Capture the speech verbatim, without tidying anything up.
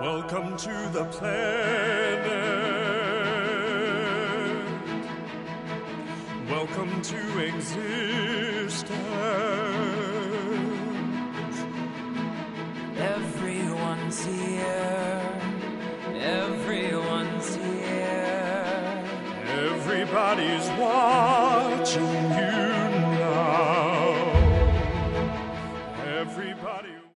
Welcome to the planet. Welcome to existence. Everyone's here. Everyone's here. Everybody's watching you.